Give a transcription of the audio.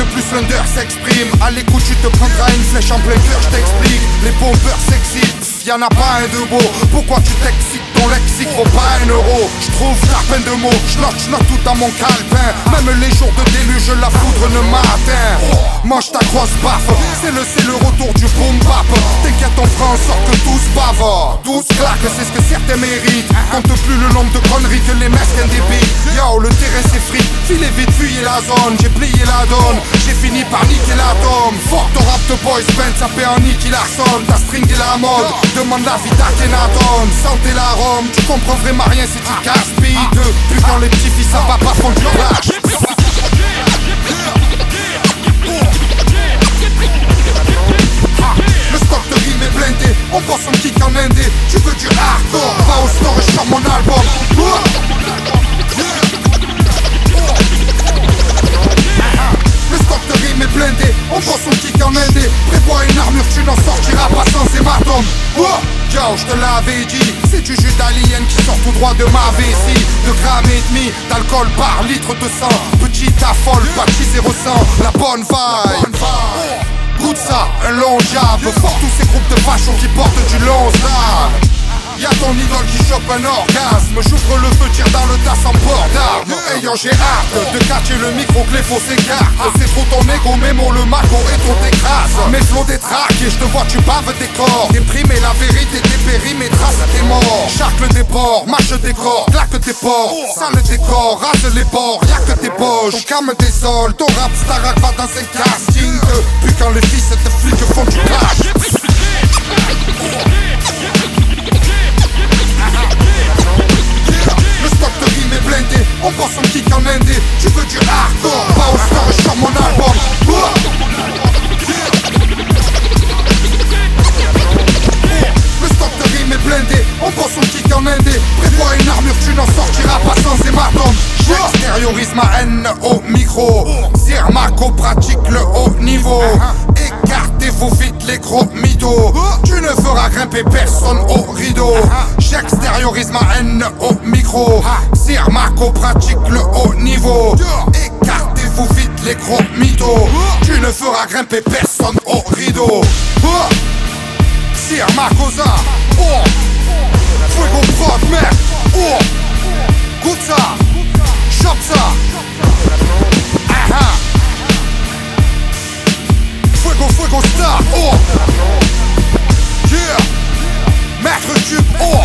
de plus l'under s'exprime. À l'écoute tu te prendras une flèche en plein cœur, je t'explique. Les bombeurs s'excitent, y'en a pas un de beau. Pourquoi tu t'excites, ton lexique vaut pas un euro. Je trouve la peine de mots, je note tout dans mon calepin. Même les jours de déluge, la foudre ne m'atteint. Mange ta grosse baffe, c'est le retour du boom bap. T'inquiète on fera en sorte que tous bavent. 12 claques, c'est ce que certains méritent. Compte plus le nombre de conneries que les mesquins débitent. Yo, le terrain c'est free, filez vite, fuyez la zone. J'ai plié la donne, j'ai fini par niquer l'atome. Fort au rap de boys band, ça fait un Nicky Larson. T'as stringé la mode, demande la vie d'Akhenaton. Santé l'arôme, tu comprends vraiment rien si tu gaspilles. Depuis quand les petits fils à papa font du clash. Le stock de rime est blindé, on pense en kick en indé. Tu veux du hardcore, va au store et sors mon album. Le stock de rime est blindé, on pense en kick en indé. Prévois une armure, tu n'en sortiras pas sans hématome. Yo, je te l'avais dit, c'est du jus d'alien qui sort tout droit de ma vessie. 2,5 grammes d'alcool par litre de sang. Petite affole, baptisé ressent la bonne vibe. Goûte ça, un long jab. Fort tous ces groupes de fachos qui portent du long sable. Y'a ton idole qui chope un orgasme. J'ouvre le feu, tire dans le tas sans port d'arme. Ayant j'ai hâte de catcher le micro que les faux s'écartent. C'est trop ton égo, mémo, le mago et ton t'écrase. Mes flots détraquent et je te vois tu baves tes corps. Déprimer la vérité, dépéris mes traces à tes morts. Charcle des porcs, marche des corps, claque tes porcs. Sale décor, rase les bords, y'a que tes poches. Ton calme désole, ton rap Starac va dans un casting. Puis quand les fils de flics font du clash. Le stock de rime est blindé, on pense en kick en indé. Tu veux du hardcore, va au store et sors mon album. Le stock de rime est blindé, on pense en kick en indé. Prévois une armure, tu n'en sortiras pas sans hématome. J'extériorise ma haine au micro. Zirmaco pratique le haut niveau. Écartez-vous vite les gros mythos. Tu ne feras grimper personne au rideau. J'extériorise ma haine au micro. Zirmaco pratique le haut niveau. Écartez-vous vite les gros mythos. Tu ne feras grimper personne au rideau. Zirmacoza. Fuego prod mec. Goûte ça. Chop ça. Fuego star. Yeah. Maître tube.